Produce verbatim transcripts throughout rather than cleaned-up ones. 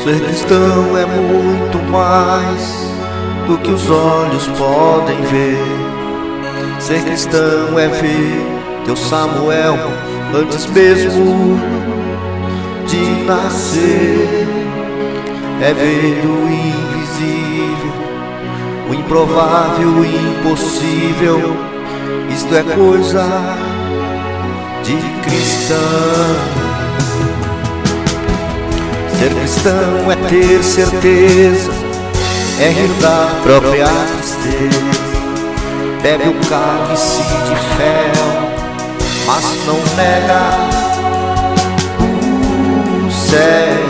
Ser cristão é muito mais do que os olhos podem ver. Ser cristão é ver teu Samuel antes mesmo de nascer. É ver o invisível, o improvável, o impossível. Isto é coisa de cristão. Ser cristão é ter certeza, é rir da própria tristeza. Bebe o cálice de fel, mas não nega o céu.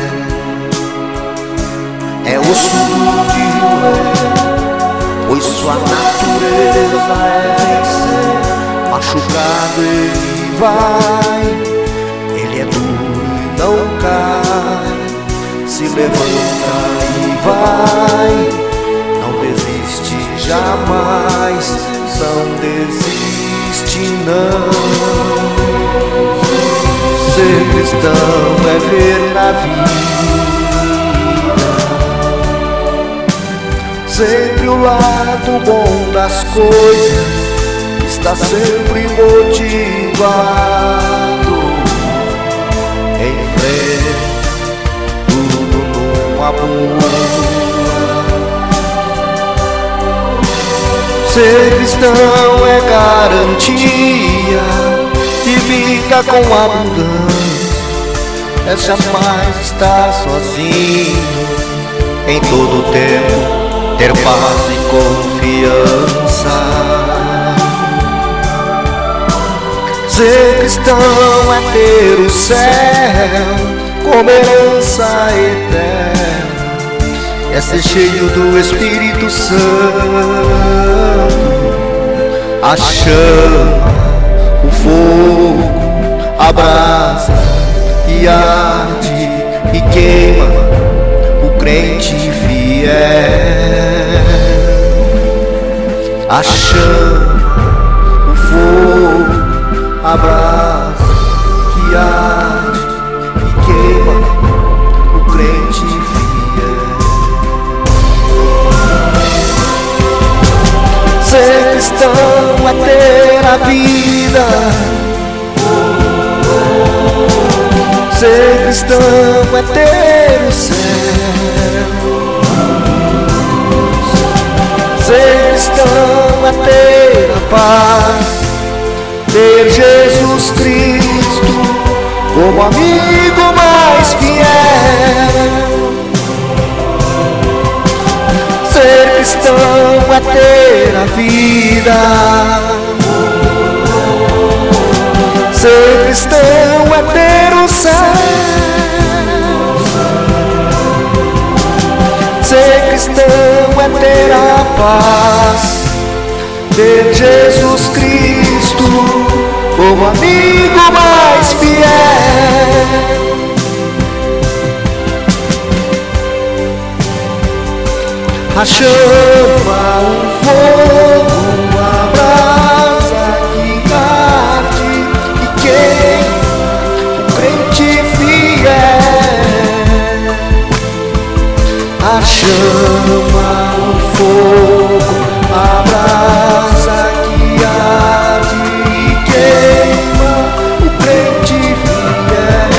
É osso de roer, pois sua natureza é vencer. Machucado ele vai, ele é duro e não cai. Se levanta e vai, não desiste jamais, não desiste não. Ser cristão é ver na vida sempre o lado bom das coisas, está sempre motivado em frente, tudo numa boa. Ser cristão é garantia de vida com abundância, é jamais estar sozinho, em todo tempo ter paz e confiança. Ser cristão é ter o céu como herança eterna, é ser cheio do Espírito Santo. A chama, o fogo, a brasa e arde e queima o crente fiel. A chama, o fogo, a brasa que arde e queima o crente fiel. Ser cristão é ter a vida. Ser cristão é ter o céu. Ser cristão é ter a paz, ter Jesus Cristo como amigo mais fiel. Ser cristão é ter a vida. Ser cristão é ter o céu. Ser cristão é ter a paz, ter Jesus Cristo como amigo mais fiel. A chama, o fogo, a brasa que arde e queima o crente fiel. A chama, o fogo, a brasa que arde e queima o crente fiel.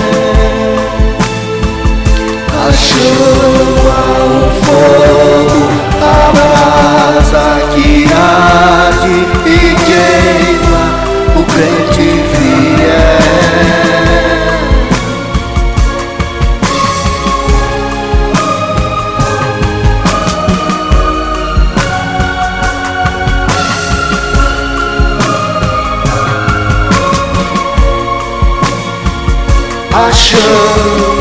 A chama, o fogo, a brasa que arde e queima o crente fiel. A chama,